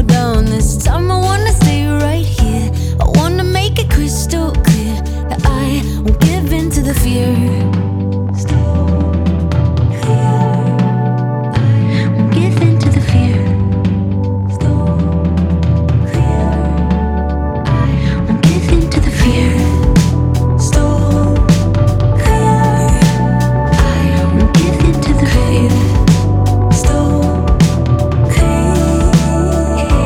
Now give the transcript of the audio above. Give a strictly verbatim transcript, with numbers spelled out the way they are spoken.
down. This time I wanna stay right here. I wanna make it crystal clear that I won't give in to the fear.